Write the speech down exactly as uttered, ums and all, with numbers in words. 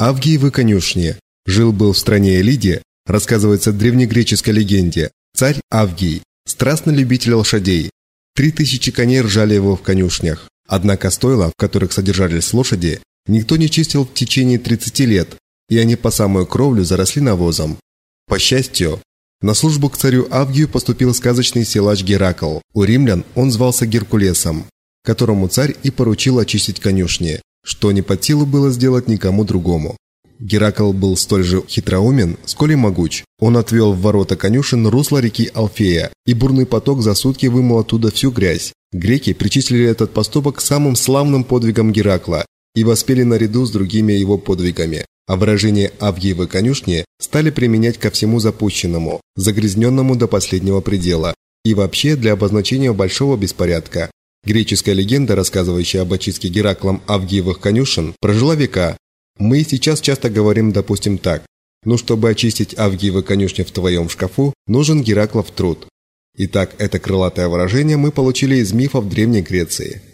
Авгиевы конюшни. Жил-был в стране Элиде, рассказывается в древнегреческой легенде, царь Авгий, страстный любитель лошадей. Три тысячи коней ржали его в конюшнях. Однако стойла, в которых содержались лошади, никто не чистил в течение тридцати лет, и они по самую кровлю заросли навозом. По счастью, на службу к царю Авгию поступил сказочный силач Геракл. У римлян он звался Геркулесом, которому царь и поручил очистить конюшни, что не под силу было сделать никому другому. Геракл был столь же хитроумен, сколь и могуч. Он отвел в ворота конюшен русло реки Алфея, и бурный поток за сутки вымыл оттуда всю грязь. Греки причислили этот поступок к самым славным подвигам Геракла и воспели наряду с другими его подвигами. А выражение «Авгиевы конюшни» стали применять ко всему запущенному, загрязненному до последнего предела, и вообще для обозначения большого беспорядка. Греческая легенда, рассказывающая об очистке Гераклом Авгиевых конюшен, прожила века. Мы и сейчас часто говорим, допустим, так: «Ну, чтобы очистить Авгиевы конюшни в твоем шкафу, нужен Гераклов труд». Итак, это крылатое выражение мы получили из мифов Древней Греции.